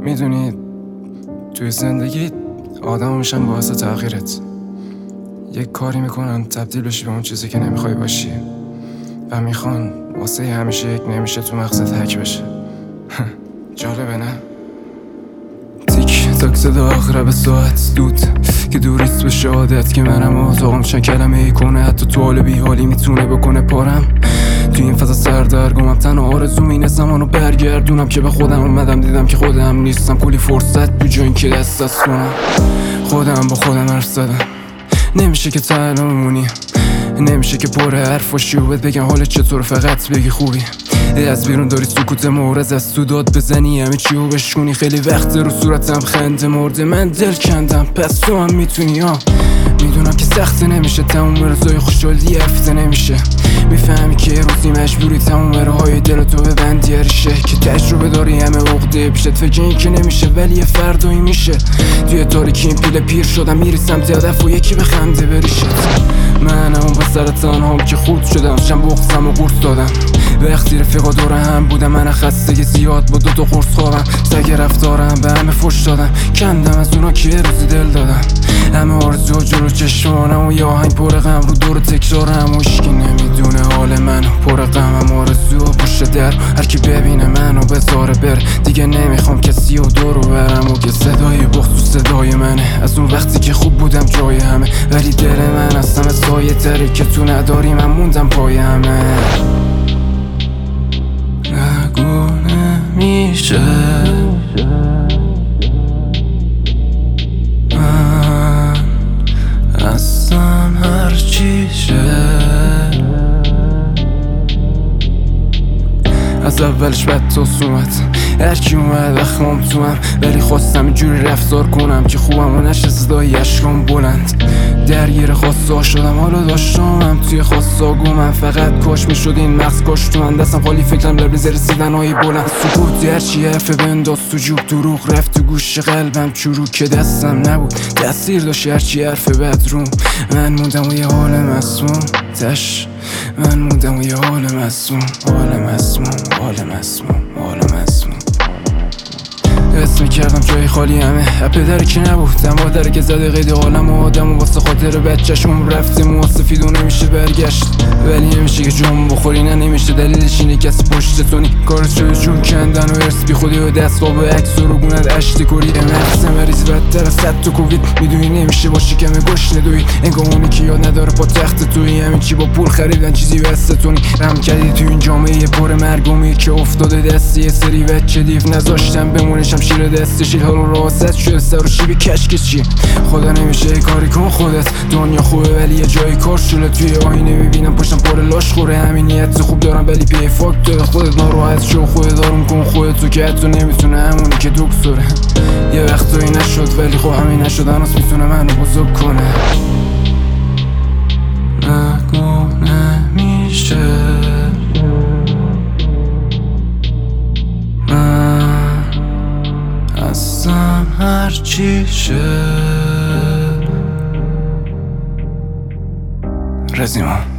میدونی توی زندگی آدم میشن باعث تغییرت. یک کاری میکنن تبدیل بشی به اون چیزی که نمیخوای باشی و میخوان واسه همیشه یک نمیشه تو مغزت حک بشه. جالبه نه؟ تیک تاک صدا اقرب ساعت دود که دوریست به شهادت که منم آتاقم چند کلمه ای کنه حتی تو حال بی حالی میتونه بکنه پارم. توی این فضا سردرگمم تنها آرزوم اینه زمانو برگردونم که به خودم اومدم دیدم که خودم نیستم. کلی فرصت تو جا این که دست از کنم خودم با خودم حرف زدم. نمیشه که تنها بمونی، نمیشه که پر حرف باشی و بگن حال چطور فقط بگی خوبی. از بیرون داری سکوت مورز از تو داد بزنی همه چی رو بشونی. خیلی وقت رو صورتم خنده مرده من دل کندم پس تو هم میتونی ها. میدونم که سخته نمیشه تموم روزای خوشحالی هفته نمیشه. میفهمی که روزی مجبوری تموم راهای دل تو ببندی ریشه که تجربه داری همه عقده پیشت فکر این که نمیشه ولی یه فردایی میشه. توی تاریکی این پیله پیر شدم میری سمت هدف و یکی بخنده بریشت. من اون بسر تنهام که خورد شدم شم بغزم و قرص دادم. وقتی رفیقا دوره هم بودم من خسته زیاد با دوتا قرص خوابم. سگ رفتارم به همه فش دادم کندم از اونا که روزی دل دادم. همه آرزو جلو چشمانم و یه آهنگ پر غم رو دور تکرارم و هیچکی نمیدونه حال منو پر غمم آرزو پشت در هر کی ببینه منو بذاره بر. دیگه نمیخوام کسی و دورو برم و که صدای بغض تو صدای منه. از اون وقتی که خوب بودم جای همه ولی دل من از همه سایه تری که تو نداری من موندم پای همه. نگو نمیشه من هستم هرچی شه. از اولش بد تاس اومد هرکی اومد اخمام تو هم ولی خواستم اینجوری رفتار کنم که خوبم و نشه صدای اشکام بلند. درگیر خواستا شدم حالا داشتم توی خواستاگو من فقط کاش میشد این مغز کاش تو من دستم خالی فکرم لبریز رسیدن های بلند. سکوت هرچی حرفه بنداز تو جوب دروغ رفت تو گوش قلبم چروک که دستم نبود تأثیر داشت هرچی حرفه بدروم. من موندم و یه حال مسموم تش من موندم و یه حال مسموم حال مسموم حال مسموم حال مسموم. حس میکردم جای خالی همه پدری که نبودم مادری که زده قید عالم و آدم و واسه خاطر بچه‌شون رفته موها سفید و نمیشه برگشت. ولی نمیشه که جون بخوری نه نمیشه دلیلش اینه کسی پشت تونی کارت شده جون کندن و ارس بی خودی و دست به عکس و رگونت اشتی کوری مغز مریض بدتر از صد تا کووید. میدونی نمیشه با شکم گشنه دوید انگار اونی که یاد نداره پا تخت توی همین چی با پول خریدن چیزی واسه تونی رم کردی تو این جامعه پر مرگومی که افتاده دستی یه سری بچه دیو نذاشتم بمونشم شیر دستشی حال راست شده سر و شیبی کشک چی. خدا نمیشه کاری کن خودت دنیا خوبه ولی یه جایی کار شده توی آینه میبینم پشتم پر لاش خوره. همین نیت خوب دارم ولی پی فاک داره خودت ناراحت شو خودت دارم کن خودت تو که حتی نمیتونه همونی که دکتره. یه وقتایی نشد ولی خب همین نشد هنوز میتونه منو بزرگ کنه. نگو نمیشه هستم هرچی شه. رزیما